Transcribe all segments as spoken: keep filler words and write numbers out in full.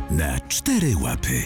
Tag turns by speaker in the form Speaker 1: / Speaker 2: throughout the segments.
Speaker 1: Na cztery łapy.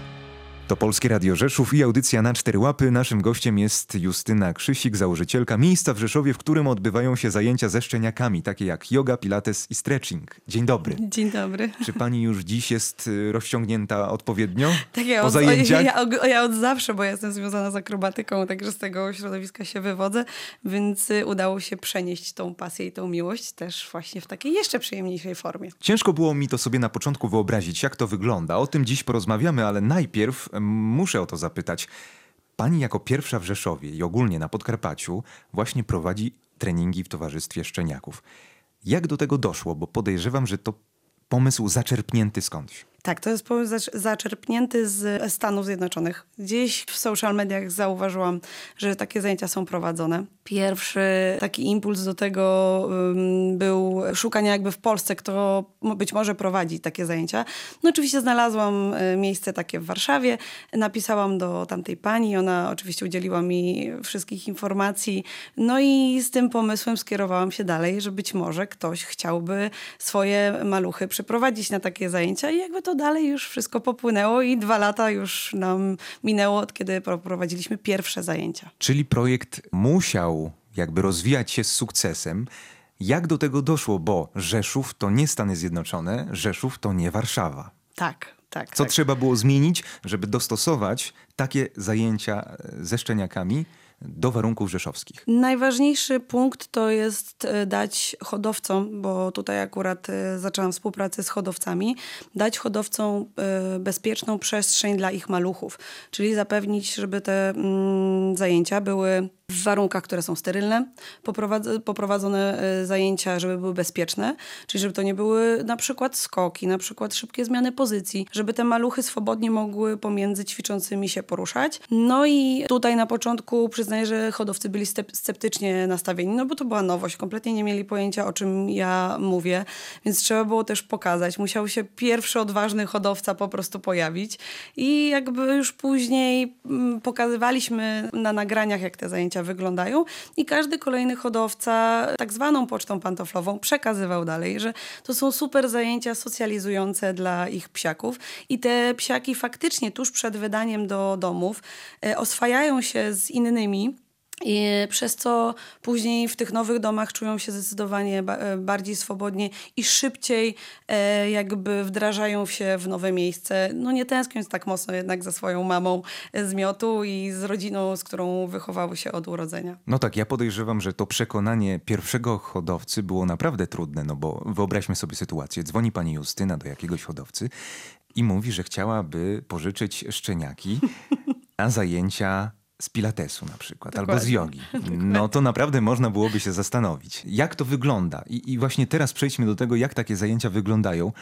Speaker 2: To Polskie Radio Rzeszów i audycja Na cztery łapy. Naszym gościem jest Justyna Krzysik, założycielka miejsca w Rzeszowie, w którym odbywają się zajęcia ze szczeniakami, takie jak yoga, pilates i stretching. Dzień dobry.
Speaker 3: Dzień dobry.
Speaker 2: Czy pani już dziś jest rozciągnięta odpowiednio
Speaker 3: Tak, ja
Speaker 2: po
Speaker 3: od,
Speaker 2: zajęciach?
Speaker 3: Ja, ja, ja od zawsze, bo ja jestem związana z akrobatyką, także z tego środowiska się wywodzę, więc udało się przenieść tą pasję i tą miłość też właśnie w takiej jeszcze przyjemniejszej formie.
Speaker 2: Ciężko było mi to sobie na początku wyobrazić, jak to wygląda. O tym dziś porozmawiamy, ale najpierw muszę o to zapytać. Pani jako pierwsza w Rzeszowie i ogólnie na Podkarpaciu właśnie prowadzi treningi w towarzystwie szczeniaków. Jak do tego doszło? Bo podejrzewam, że to pomysł zaczerpnięty skądś.
Speaker 3: Tak, to jest pomysł zaczerpnięty z Stanów Zjednoczonych. Gdzieś w social mediach zauważyłam, że takie zajęcia są prowadzone. Pierwszy taki impuls do tego um, był szukania jakby w Polsce, kto być może prowadzi takie zajęcia. No oczywiście znalazłam miejsce takie w Warszawie. Napisałam do tamtej pani, ona oczywiście udzieliła mi wszystkich informacji. No i z tym pomysłem skierowałam się dalej, że być może ktoś chciałby swoje maluchy przyprowadzić na takie zajęcia i jakby to dalej już wszystko popłynęło i dwa lata już nam minęło, od kiedy prowadziliśmy pierwsze zajęcia.
Speaker 2: Czyli projekt musiał jakby rozwijać się z sukcesem. Jak do tego doszło? Bo Rzeszów to nie Stany Zjednoczone, Rzeszów to nie Warszawa.
Speaker 3: Tak, tak.
Speaker 2: Co
Speaker 3: tak.
Speaker 2: trzeba było zmienić, żeby dostosować takie zajęcia ze szczeniakami do warunków rzeszowskich?
Speaker 3: Najważniejszy punkt to jest dać hodowcom, bo tutaj akurat zaczęłam współpracę z hodowcami, dać hodowcom bezpieczną przestrzeń dla ich maluchów. Czyli zapewnić, żeby te mm, zajęcia były w warunkach, które są sterylne, poprowadz- poprowadzone zajęcia, żeby były bezpieczne, czyli żeby to nie były na przykład skoki, na przykład szybkie zmiany pozycji, żeby te maluchy swobodnie mogły pomiędzy ćwiczącymi się poruszać. No i tutaj na początku przyznaję, że hodowcy byli step- sceptycznie nastawieni, no bo to była nowość, kompletnie nie mieli pojęcia, o czym ja mówię, więc trzeba było też pokazać. Musiał się pierwszy odważny hodowca po prostu pojawić i jakby już później mm, pokazywaliśmy na nagraniach, jak te zajęcia wyglądają i każdy kolejny hodowca tak zwaną pocztą pantoflową przekazywał dalej, że to są super zajęcia socjalizujące dla ich psiaków i te psiaki faktycznie tuż przed wydaniem do domów e, oswajają się z innymi. I przez co później w tych nowych domach czują się zdecydowanie ba- bardziej swobodnie i szybciej e, jakby wdrażają się w nowe miejsce. No nie tęskniąc tak mocno jednak za swoją mamą z miotu i z rodziną, z którą wychowały się od urodzenia.
Speaker 2: No tak, ja podejrzewam, że to przekonanie pierwszego hodowcy było naprawdę trudne, no bo wyobraźmy sobie sytuację. Dzwoni pani Justyna do jakiegoś hodowcy i mówi, że chciałaby pożyczyć szczeniaki na zajęcia z pilatesu na przykład,
Speaker 3: Dokładnie.
Speaker 2: albo z jogi. No to naprawdę można byłoby się zastanowić, jak to wygląda. I, I właśnie teraz przejdźmy do tego, jak takie zajęcia wyglądają,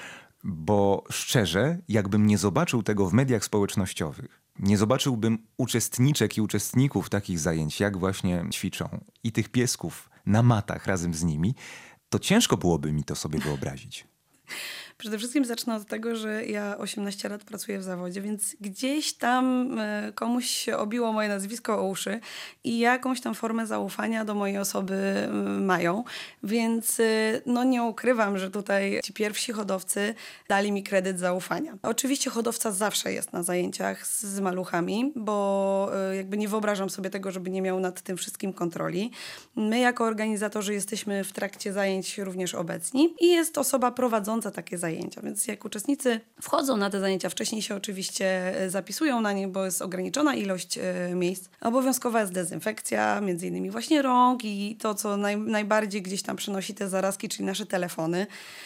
Speaker 2: bo szczerze, jakbym nie zobaczył tego w mediach społecznościowych, nie zobaczyłbym uczestniczek i uczestników takich zajęć, jak właśnie ćwiczą i tych piesków na matach razem z nimi, to ciężko byłoby mi to sobie wyobrazić.
Speaker 3: Przede wszystkim zacznę od tego, że ja osiemnaście lat pracuję w zawodzie, więc gdzieś tam y, komuś się obiło moje nazwisko o uszy i jakąś tam formę zaufania do mojej osoby y, mają. Więc y, no nie ukrywam, że tutaj ci pierwsi hodowcy dali mi kredyt zaufania. Oczywiście hodowca zawsze jest na zajęciach z, z maluchami, bo y, jakby nie wyobrażam sobie tego, żeby nie miał nad tym wszystkim kontroli. My jako organizatorzy jesteśmy w trakcie zajęć również obecni i jest osoba prowadząca takie zajęcia. Zajęcia. Więc jak uczestnicy wchodzą na te zajęcia, wcześniej się oczywiście zapisują na nie, bo jest ograniczona ilość e, miejsc. Obowiązkowa jest dezynfekcja, między innymi właśnie rąk i to, co naj, najbardziej gdzieś tam przynosi te zarazki, czyli nasze telefony.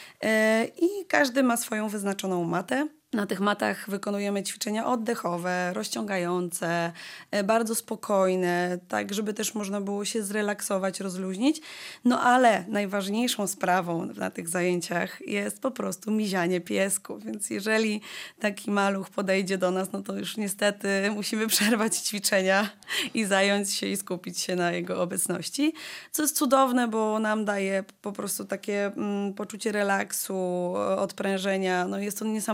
Speaker 3: E, I każdy ma swoją wyznaczoną matę. Na tych matach wykonujemy ćwiczenia oddechowe, rozciągające, bardzo spokojne, tak żeby też można było się zrelaksować, rozluźnić. No ale najważniejszą sprawą na tych zajęciach jest po prostu mizianie piesku. Więc jeżeli taki maluch podejdzie do nas, no to już niestety musimy przerwać ćwiczenia i zająć się i skupić się na jego obecności. Co jest cudowne, bo nam daje po prostu takie mm, poczucie relaksu, odprężenia. No jest to niesamowita dogodność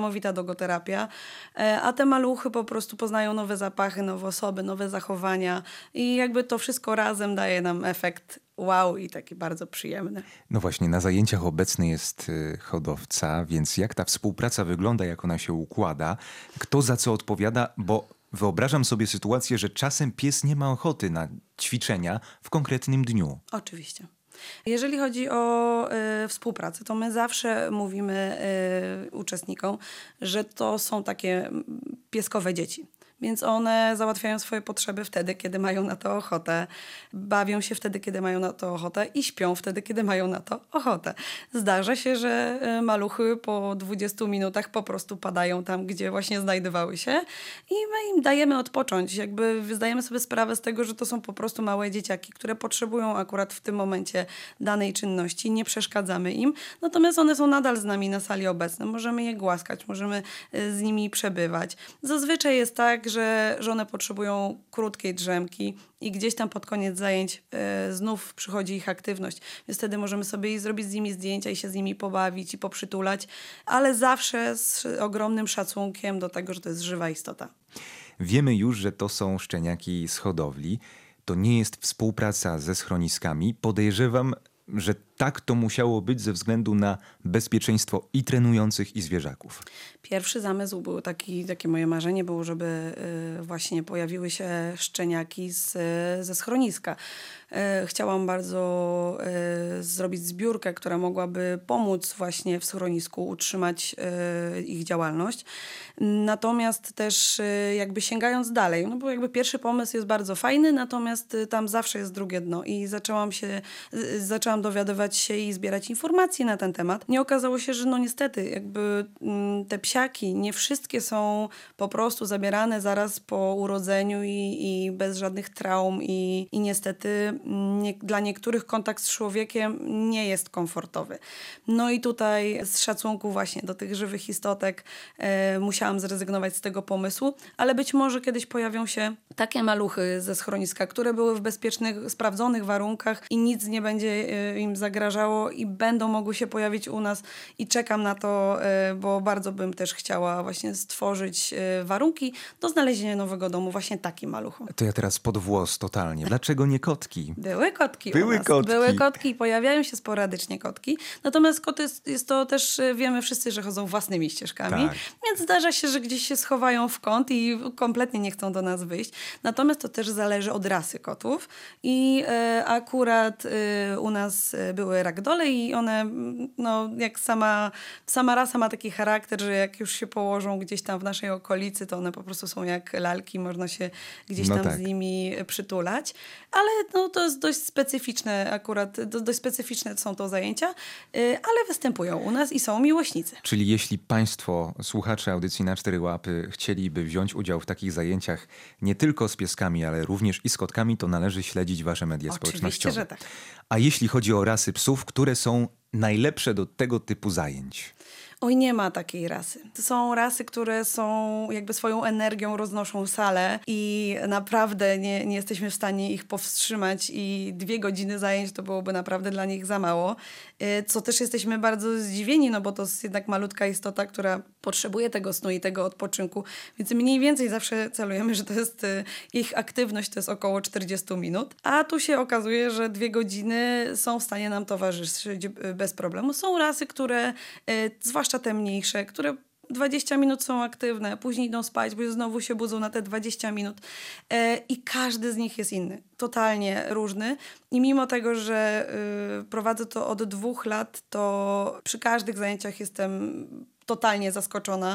Speaker 3: logoterapia, e, a te maluchy po prostu poznają nowe zapachy, nowe osoby, nowe zachowania i jakby to wszystko razem daje nam efekt wow i taki bardzo przyjemny.
Speaker 2: No właśnie, na zajęciach obecny jest y, hodowca, więc jak ta współpraca wygląda, jak ona się układa, kto za co odpowiada, bo wyobrażam sobie sytuację, że czasem pies nie ma ochoty na ćwiczenia w konkretnym dniu.
Speaker 3: Oczywiście. Jeżeli chodzi o y, współpracę, to my zawsze mówimy y, uczestnikom, że to są takie mm, pieskowe dzieci. Więc one załatwiają swoje potrzeby wtedy, kiedy mają na to ochotę, bawią się wtedy, kiedy mają na to ochotę i śpią wtedy, kiedy mają na to ochotę. Zdarza się, że y, maluchy po dwudziestu minutach po prostu padają tam, gdzie właśnie znajdowały się i my im dajemy odpocząć. Jakby zdajemy sobie sprawę z tego, że to są po prostu małe dzieciaki, które potrzebują akurat w tym momencie danej czynności. Nie przeszkadzamy im, natomiast one są nadal z nami na sali obecne. Możemy je głaskać, możemy y, z nimi przebywać. Zazwyczaj jest tak, że, że one potrzebują krótkiej drzemki i gdzieś tam pod koniec zajęć y, znów przychodzi ich aktywność. Więc wtedy możemy sobie i zrobić z nimi zdjęcia i się z nimi pobawić i poprzytulać, ale zawsze z ogromnym szacunkiem do tego, że to jest żywa istota.
Speaker 2: Wiemy już, że to są szczeniaki z hodowli. To nie jest współpraca ze schroniskami. Podejrzewam, że tak to musiało być ze względu na bezpieczeństwo i trenujących, i zwierzaków.
Speaker 3: Pierwszy zamysł był taki, takie moje marzenie było, żeby y, właśnie pojawiły się szczeniaki z, ze schroniska. Y, chciałam bardzo y, zrobić zbiórkę, która mogłaby pomóc właśnie w schronisku utrzymać y, ich działalność. Natomiast też y, jakby sięgając dalej, no bo jakby pierwszy pomysł jest bardzo fajny, natomiast y, tam zawsze jest drugie dno i zaczęłam się, y, zaczęłam dowiadywać się i zbierać informacje na ten temat. Nie okazało się, że no niestety jakby mm, te psiaki nie wszystkie są po prostu zabierane zaraz po urodzeniu i, i bez żadnych traum i, i niestety nie, dla niektórych kontakt z człowiekiem nie jest komfortowy. No i tutaj z szacunku właśnie do tych żywych istotek e, musiałam zrezygnować z tego pomysłu, ale być może kiedyś pojawią się takie maluchy ze schroniska, które były w bezpiecznych, sprawdzonych warunkach i nic nie będzie e, im zagrażało i będą mogły się pojawić u nas i czekam na to, e, bo bardzo bym też chciała właśnie stworzyć e, warunki do znalezienia nowego domu właśnie takim maluchom.
Speaker 2: To ja teraz pod włos totalnie. Dlaczego nie kotki?
Speaker 3: Były kotki
Speaker 2: Były
Speaker 3: u nas.
Speaker 2: kotki.
Speaker 3: Były kotki i pojawiają się sporadycznie kotki. Natomiast koty jest, jest to też, y, wiemy wszyscy, że chodzą własnymi ścieżkami.
Speaker 2: Tak.
Speaker 3: Więc zdarza się, że gdzieś się schowają w kąt i kompletnie nie chcą do nas wyjść. Natomiast to też zależy od rasy kotów. I y, akurat y, u nas y, były ragdolle i one, mm, no jak sama, sama rasa ma taki charakter, że jak już się położą gdzieś tam w naszej okolicy, to one po prostu są jak lalki. Można się gdzieś
Speaker 2: No
Speaker 3: tam
Speaker 2: tak.
Speaker 3: z nimi przytulać. Ale no, to jest dość specyficzne akurat, do, dość specyficzne są to zajęcia, y, ale występują u nas i są miłośnicy.
Speaker 2: Czyli jeśli państwo, słuchacze audycji Na Cztery Łapy chcieliby wziąć udział w takich zajęciach nie tylko z pieskami, ale również i z kotkami, to należy śledzić wasze media
Speaker 3: Oczywiście,
Speaker 2: społecznościowe.
Speaker 3: że tak.
Speaker 2: A jeśli chodzi o rasy psów, które są najlepsze do tego typu zajęć?
Speaker 3: Oj, nie ma takiej rasy. To są rasy, które są jakby swoją energią roznoszą salę i naprawdę nie, nie jesteśmy w stanie ich powstrzymać i dwie godziny zajęć to byłoby naprawdę dla nich za mało. Y, Co też jesteśmy bardzo zdziwieni, no bo to jest jednak malutka istota, która potrzebuje tego snu i tego odpoczynku, więc mniej więcej zawsze celujemy, że to jest y, ich aktywność to jest około czterdzieści minut, a tu się okazuje, że dwie godziny są w stanie nam towarzyszyć y, bez problemu. Są rasy, które y, zwłaszcza te mniejsze, które dwadzieścia minut są aktywne, później idą spać, bo znowu się budzą na te dwadzieścia minut e, i każdy z nich jest inny, totalnie różny i mimo tego, że y, prowadzę to od dwóch lat, to przy każdych zajęciach jestem totalnie zaskoczona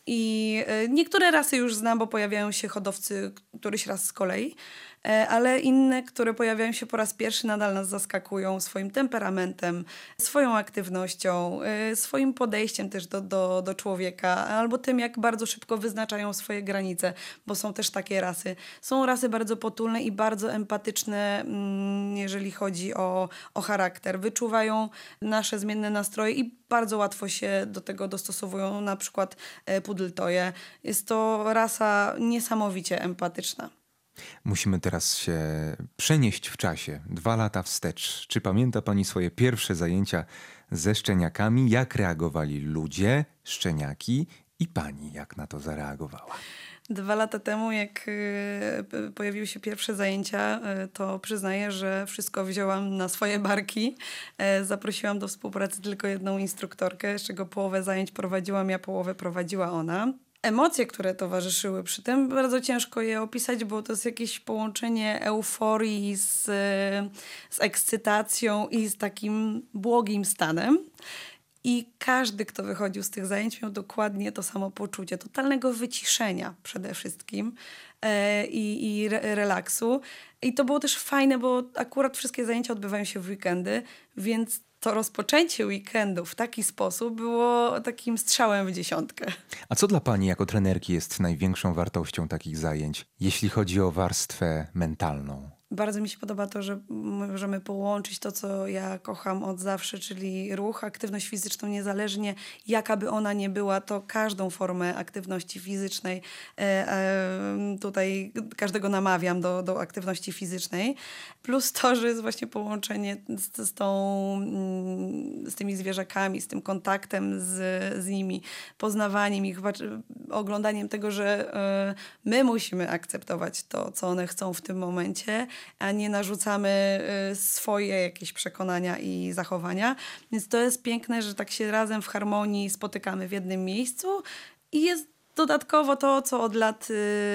Speaker 3: i y, niektóre rasy już znam, bo pojawiają się hodowcy któryś raz z kolei, ale inne, które pojawiają się po raz pierwszy, nadal nas zaskakują swoim temperamentem, swoją aktywnością, swoim podejściem też do, do, do człowieka, albo tym, jak bardzo szybko wyznaczają swoje granice, bo są też takie rasy. Są rasy bardzo potulne i bardzo empatyczne, jeżeli chodzi o, o charakter. Wyczuwają nasze zmienne nastroje i bardzo łatwo się do tego dostosowują, na przykład Pudeltoje. Jest to rasa niesamowicie empatyczna.
Speaker 2: Musimy teraz się przenieść w czasie, dwa lata wstecz. Czy pamięta pani swoje pierwsze zajęcia ze szczeniakami? Jak reagowali ludzie, szczeniaki I pani jak na to zareagowała?
Speaker 3: Dwa lata temu, jak y, pojawiły się pierwsze zajęcia, y, to przyznaję, że wszystko wzięłam na swoje barki. Y, zaprosiłam do współpracy tylko jedną instruktorkę, z czego połowę zajęć prowadziłam ja, połowę prowadziła ona. Emocje, które towarzyszyły przy tym, bardzo ciężko je opisać, bo to jest jakieś połączenie euforii z, z ekscytacją i z takim błogim stanem. I każdy, kto wychodził z tych zajęć, miał dokładnie to samo poczucie, totalnego wyciszenia przede wszystkim e, i, i re, relaksu. I to było też fajne, bo akurat wszystkie zajęcia odbywają się w weekendy, więc to rozpoczęcie weekendu w taki sposób było takim strzałem w dziesiątkę.
Speaker 2: A co dla pani jako trenerki jest największą wartością takich zajęć, jeśli chodzi o warstwę mentalną?
Speaker 3: Bardzo mi się podoba to, że możemy połączyć to, co ja kocham od zawsze, czyli ruch, aktywność fizyczną, niezależnie jaka by ona nie była, to każdą formę aktywności fizycznej, e, e, tutaj każdego namawiam do, do aktywności fizycznej, plus to, że jest właśnie połączenie z, z, tą, z tymi zwierzakami, z tym kontaktem z, z nimi, poznawaniem ich, oglądaniem tego, że e, my musimy akceptować to, co one chcą w tym momencie, a nie narzucamy swoje jakieś przekonania i zachowania. Więc to jest piękne, że tak się razem w harmonii spotykamy w jednym miejscu i jest dodatkowo to, co od lat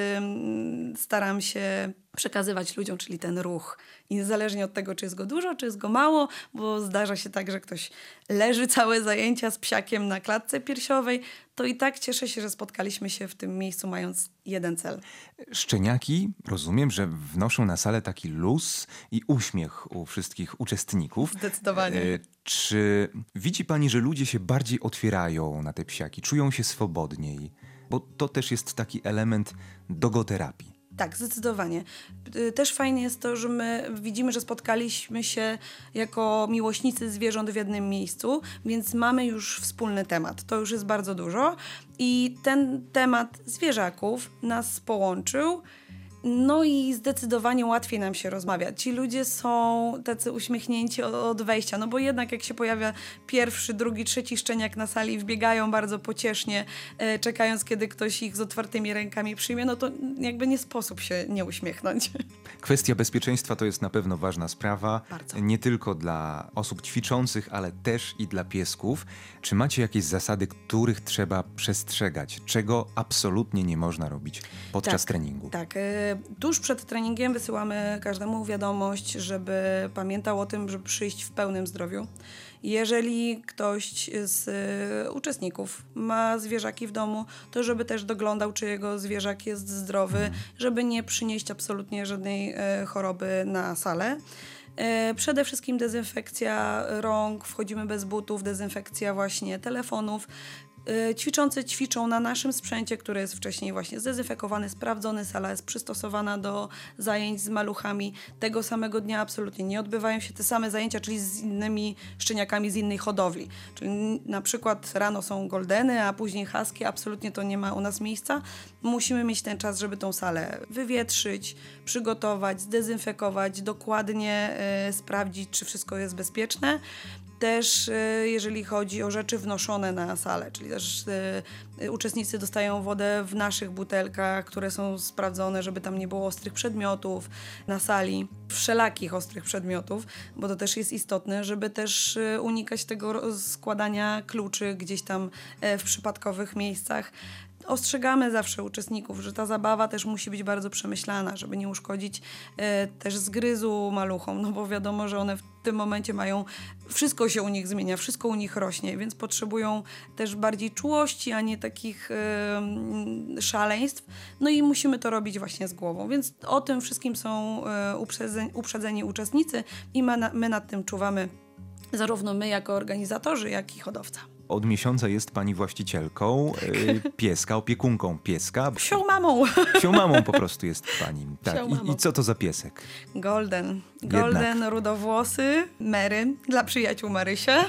Speaker 3: y, staram się przekazywać ludziom, czyli ten ruch. I niezależnie od tego, czy jest go dużo, czy jest go mało, bo zdarza się tak, że ktoś leży całe zajęcia z psiakiem na klatce piersiowej, to i tak cieszę się, że spotkaliśmy się w tym miejscu, mając jeden cel.
Speaker 2: Szczeniaki, rozumiem, że wnoszą na salę taki luz i uśmiech u wszystkich uczestników.
Speaker 3: Zdecydowanie.
Speaker 2: E, czy widzi pani, że ludzie się bardziej otwierają na te psiaki, czują się swobodniej? Bo to też jest taki element dogoterapii.
Speaker 3: Tak, zdecydowanie. Też fajnie jest to, że my widzimy, że spotkaliśmy się jako miłośnicy zwierząt w jednym miejscu, więc mamy już wspólny temat. To już jest bardzo dużo. I ten temat zwierzaków nas połączył. No i zdecydowanie łatwiej nam się rozmawia. Ci ludzie są tacy uśmiechnięci od wejścia, no bo jednak jak się pojawia pierwszy, drugi, trzeci szczeniak na sali, wbiegają bardzo pociesznie, e, czekając, kiedy ktoś ich z otwartymi rękami przyjmie, no to jakby nie sposób się nie uśmiechnąć.
Speaker 2: Kwestia bezpieczeństwa to jest na pewno ważna sprawa.
Speaker 3: Bardzo.
Speaker 2: Nie tylko dla osób ćwiczących, ale też i dla piesków. Czy macie jakieś zasady, których trzeba przestrzegać? Czego absolutnie nie można robić podczas
Speaker 3: tak,
Speaker 2: treningu?
Speaker 3: Tak. E, tuż przed treningiem wysyłamy każdemu wiadomość, żeby pamiętał o tym, żeby przyjść w pełnym zdrowiu. Jeżeli ktoś z y, uczestników ma zwierzaki w domu, to żeby też doglądał, czy jego zwierzak jest zdrowy, mm. żeby nie przynieść absolutnie żadnej y, choroby na salę. Y, przede wszystkim dezynfekcja rąk, wchodzimy bez butów, dezynfekcja właśnie telefonów. Ćwiczący ćwiczą na naszym sprzęcie, który jest wcześniej właśnie zdezynfekowany, sprawdzony, sala jest przystosowana do zajęć z maluchami. Tego samego dnia absolutnie nie odbywają się te same zajęcia, czyli z innymi szczeniakami z innej hodowli. Czyli na przykład rano są goldeny, a później husky, absolutnie to nie ma u nas miejsca. Musimy mieć ten czas, żeby tą salę wywietrzyć, przygotować, zdezynfekować, dokładnie y, sprawdzić, czy wszystko jest bezpieczne. Też jeżeli chodzi o rzeczy wnoszone na salę, czyli też y, uczestnicy dostają wodę w naszych butelkach, które są sprawdzone, żeby tam nie było ostrych przedmiotów na sali, wszelakich ostrych przedmiotów, bo to też jest istotne, żeby też y, unikać tego składania kluczy gdzieś tam y, w przypadkowych miejscach. Ostrzegamy zawsze uczestników, że ta zabawa też musi być bardzo przemyślana, żeby nie uszkodzić e, też zgryzu maluchom, no bo wiadomo, że one w tym momencie mają, wszystko się u nich zmienia, wszystko u nich rośnie, więc potrzebują też bardziej czułości, a nie takich e, szaleństw. No i musimy to robić właśnie z głową, więc o tym wszystkim są e, uprzedzeni, uprzedzeni uczestnicy i my, na, my nad tym czuwamy, zarówno my jako organizatorzy, jak i hodowca.
Speaker 2: Od miesiąca jest pani właścicielką y, pieska, opiekunką pieska.
Speaker 3: Psią mamą.
Speaker 2: Psią mamą po prostu jest pani. Tak. I, I co to za piesek?
Speaker 3: Golden. Golden,
Speaker 2: Jednak.
Speaker 3: rudowłosy, Mary, dla przyjaciół Marysia.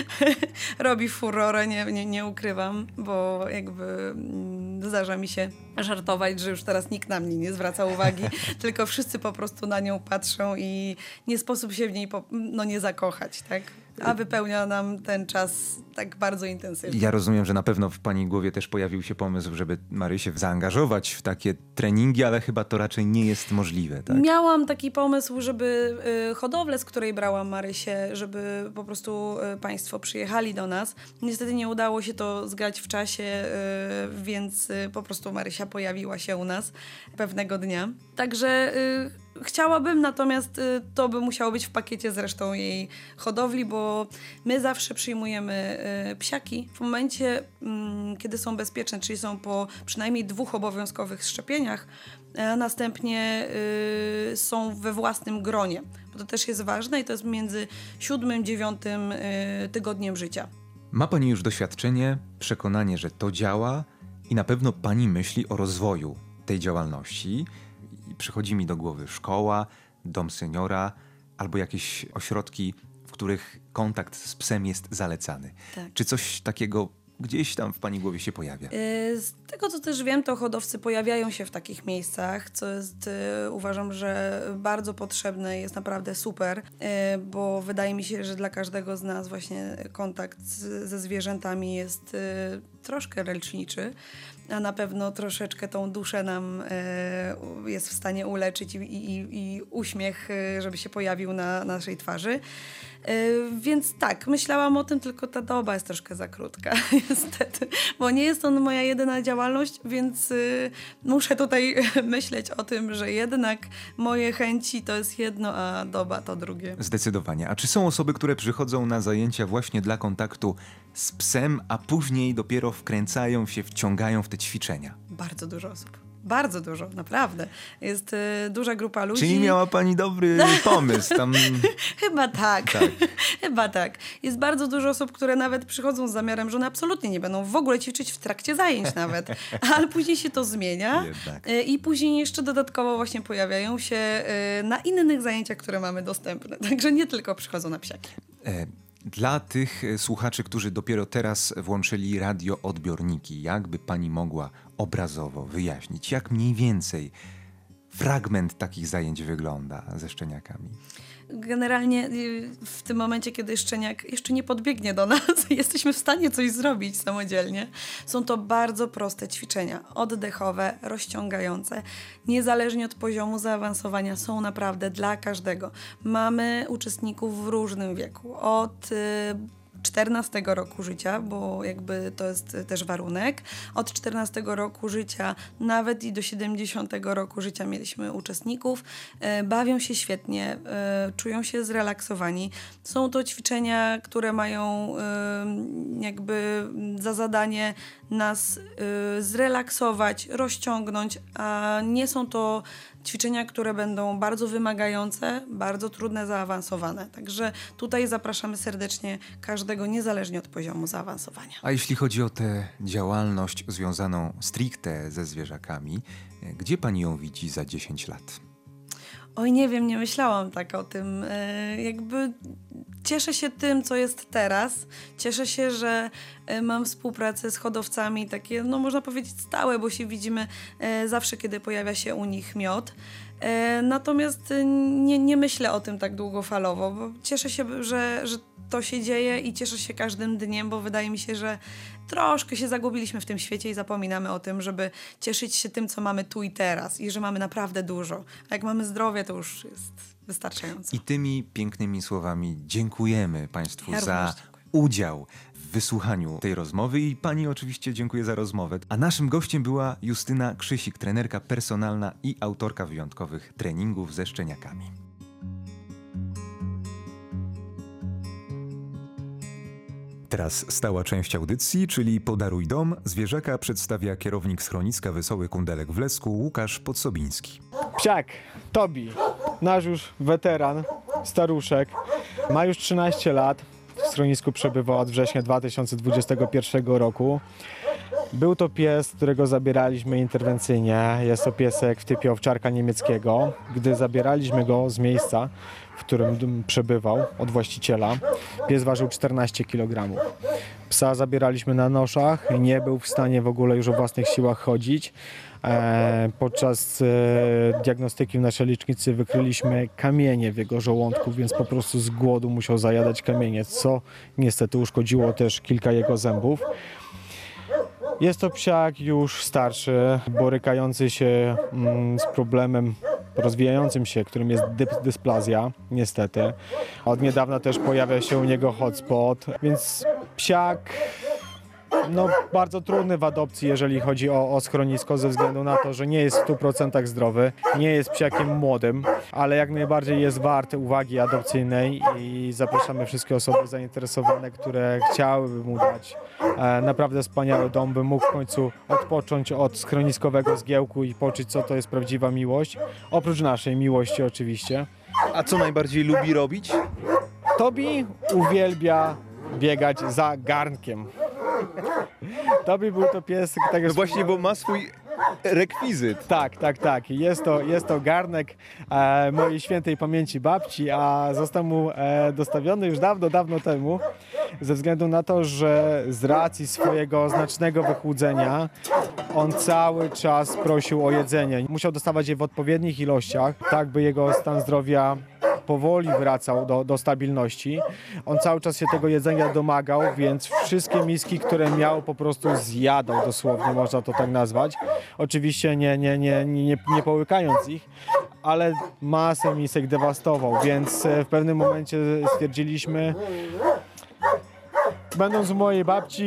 Speaker 3: Robi furorę, nie, nie, nie ukrywam, bo jakby mm, zdarza mi się żartować, że już teraz nikt na mnie nie zwraca uwagi, tylko wszyscy po prostu na nią patrzą i nie sposób się w niej po, no, nie zakochać, tak? a wypełnia nam ten czas tak bardzo intensywnie.
Speaker 2: Ja rozumiem, że na pewno w pani głowie też pojawił się pomysł, żeby Marysię zaangażować w takie treningi, ale chyba to raczej nie jest możliwe, tak?
Speaker 3: Miałam taki pomysł, żeby y, hodowlę, z której brałam Marysię, żeby po prostu y, państwo przyjechali do nas. Niestety nie udało się to zgrać w czasie, y, więc y, po prostu Marysia pojawiła się u nas pewnego dnia. Także y, chciałabym, natomiast y, to by musiało być w pakiecie z resztą jej hodowli, bo my zawsze przyjmujemy y, psiaki w momencie, y, kiedy są bezpieczne, czyli są po przynajmniej dwóch obowiązkowych szczepieniach, a następnie y, są we własnym gronie, bo to też jest ważne i to jest między siódmym, dziewiątym y, tygodniem życia.
Speaker 2: Ma pani już doświadczenie, przekonanie, że to działa i na pewno pani myśli o rozwoju tej działalności. I przychodzi mi do głowy szkoła, dom seniora albo jakieś ośrodki, w których kontakt z psem jest zalecany.
Speaker 3: Tak.
Speaker 2: Czy coś takiego gdzieś tam w pani głowie się pojawia?
Speaker 3: Y, Z tego, co też wiem, to hodowcy pojawiają się w takich miejscach, co jest, y, uważam, że bardzo potrzebne, jest naprawdę super, y, bo wydaje mi się, że dla każdego z nas właśnie kontakt z, ze zwierzętami jest y, troszkę leczniczy, a na pewno troszeczkę tą duszę nam y, jest w stanie uleczyć i, i, i uśmiech, y, żeby się pojawił na naszej twarzy. Y, więc tak, myślałam o tym, tylko ta doba jest troszkę za krótka, niestety, bo nie jest to moja jedyna działalność, więc y, muszę tutaj myśleć o tym, że jednak moje chęci to jest jedno, a doba to drugie.
Speaker 2: Zdecydowanie. A czy są osoby, które przychodzą na zajęcia właśnie dla kontaktu z psem, a później dopiero wkręcają się, wciągają w te ćwiczenia?
Speaker 3: Bardzo dużo osób. Bardzo dużo, naprawdę. Jest y, duża grupa ludzi.
Speaker 2: Czyli miała pani dobry pomysł tam...
Speaker 3: Chyba tak.
Speaker 2: Tak.
Speaker 3: Chyba tak. Jest bardzo dużo osób, które nawet przychodzą z zamiarem, że one absolutnie nie będą w ogóle ćwiczyć w trakcie zajęć nawet, ale później się to zmienia
Speaker 2: Jednak.
Speaker 3: y, i później jeszcze dodatkowo właśnie pojawiają się y, na innych zajęciach, które mamy dostępne. Także nie tylko przychodzą na psiaki.
Speaker 2: E, Dla tych e, słuchaczy, którzy dopiero teraz włączyli radioodbiorniki, jakby pani mogła obrazowo wyjaśnić, jak mniej więcej fragment takich zajęć wygląda ze szczeniakami?
Speaker 3: Generalnie y, w tym momencie, kiedy szczeniak jeszcze nie podbiegnie do nas, jesteśmy w stanie coś zrobić samodzielnie. Są to bardzo proste ćwiczenia, oddechowe, rozciągające. Niezależnie od poziomu zaawansowania są naprawdę dla każdego. Mamy uczestników w różnym wieku, od y, czternastego roku życia, bo jakby to jest też warunek. Od czternastego roku życia nawet i do siedemdziesiątego roku życia mieliśmy uczestników. E, bawią się świetnie, e, czują się zrelaksowani. Są to ćwiczenia, które mają e, jakby za zadanie nas e, zrelaksować, rozciągnąć, a nie są to ćwiczenia, które będą bardzo wymagające, bardzo trudne, zaawansowane. Także tutaj zapraszamy serdecznie każdego, niezależnie od poziomu zaawansowania.
Speaker 2: A jeśli chodzi o tę działalność związaną stricte ze zwierzakami, e, gdzie pani ją widzi za dziesięć lat?
Speaker 3: Oj, nie wiem, nie myślałam tak o tym. E, jakby cieszę się tym, co jest teraz. Cieszę się, że e, mam współpracę z hodowcami takie, no można powiedzieć stałe, bo się widzimy e, zawsze, kiedy pojawia się u nich miod. E, natomiast e, nie, nie myślę o tym tak długofalowo, bo cieszę się, że, że to się dzieje i cieszę się każdym dniem, bo wydaje mi się, że troszkę się zagubiliśmy w tym świecie i zapominamy o tym, żeby cieszyć się tym, co mamy tu i teraz i że mamy naprawdę dużo. A jak mamy zdrowie, to już jest wystarczająco.
Speaker 2: I tymi pięknymi słowami dziękujemy państwu
Speaker 3: Ja
Speaker 2: za
Speaker 3: również dziękuję.
Speaker 2: udział w wysłuchaniu tej rozmowy i pani oczywiście dziękuję za rozmowę. A naszym gościem była Justyna Krzysik, trenerka personalna i autorka wyjątkowych treningów ze szczeniakami. Teraz stała część audycji, czyli Podaruj dom. Zwierzaka przedstawia kierownik schroniska Wesoły Kundelek w Lesku, Łukasz Podsobiński.
Speaker 1: Psiak, Tobi, nasz już weteran, staruszek, ma już trzynaście lat, w schronisku przebywa od września dwa tysiące dwudziestego pierwszego roku. Był to pies, którego zabieraliśmy interwencyjnie, jest to piesek w typie owczarka niemieckiego. Gdy zabieraliśmy go z miejsca, w którym przebywał od właściciela, pies ważył czternaście kilogramów. Psa zabieraliśmy na noszach, nie był w stanie w ogóle już o własnych siłach chodzić. E, podczas e, diagnostyki w naszej lecznicy wykryliśmy kamienie w jego żołądku, więc po prostu z głodu musiał zajadać kamienie, co niestety uszkodziło też kilka jego zębów. Jest to psiak już starszy, borykający się mm, z problemem rozwijającym się, którym jest dy- dysplazja, niestety. Od niedawna też pojawia się u niego hotspot, więc psiak no, bardzo trudny w adopcji, jeżeli chodzi o, o schronisko, ze względu na to, że nie jest w stu procentach zdrowy, nie jest psiakiem młodym, ale jak najbardziej jest wart uwagi adopcyjnej i zapraszamy wszystkie osoby zainteresowane, które chciałyby mu dać e, naprawdę wspaniały dom, by mógł w końcu odpocząć od schroniskowego zgiełku i poczuć, co to jest prawdziwa miłość, oprócz naszej miłości oczywiście.
Speaker 4: A co najbardziej lubi robić?
Speaker 1: Tobi uwielbia biegać za garnkiem. Tobi był to pies, tak
Speaker 4: No
Speaker 1: jak
Speaker 4: właśnie, bo ma swój rekwizyt.
Speaker 1: Tak, tak, tak. Jest to, jest to garnek e, mojej świętej pamięci babci, a został mu e, dostawiony już dawno, dawno temu, ze względu na to, że z racji swojego znacznego wychłudzenia on cały czas prosił o jedzenie. Musiał dostawać je w odpowiednich ilościach, tak by jego stan zdrowia powoli wracał do, do stabilności. On cały czas się tego jedzenia domagał, więc wszystkie miski, które miał, po prostu zjadał dosłownie, można to tak nazwać. Oczywiście nie, nie, nie, nie, nie, nie połykając ich, ale masę misek dewastował, więc w pewnym momencie stwierdziliśmy, będąc u mojej babci,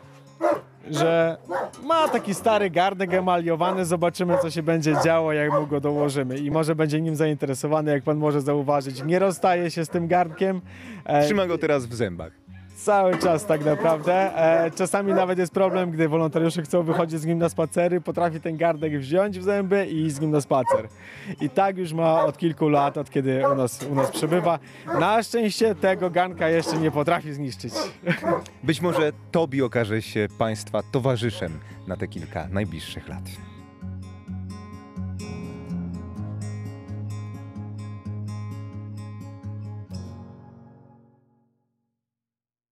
Speaker 1: że ma taki stary garnek emaliowany, zobaczymy, co się będzie działo, jak mu go dołożymy i może będzie nim zainteresowany, jak pan może zauważyć. Nie rozstaje się z tym garnkiem. E,
Speaker 4: Trzyma go teraz w zębach.
Speaker 1: Cały czas tak naprawdę. E, czasami nawet jest problem, gdy wolontariusze chcą wychodzić z nim na spacery, potrafi ten garnek wziąć w zęby i iść z nim na spacer. I tak już ma od kilku lat, od kiedy u nas, u nas przebywa. Na szczęście tego garnka jeszcze nie potrafi zniszczyć.
Speaker 4: Być może Tobi okaże się Państwa towarzyszem na te kilka najbliższych lat.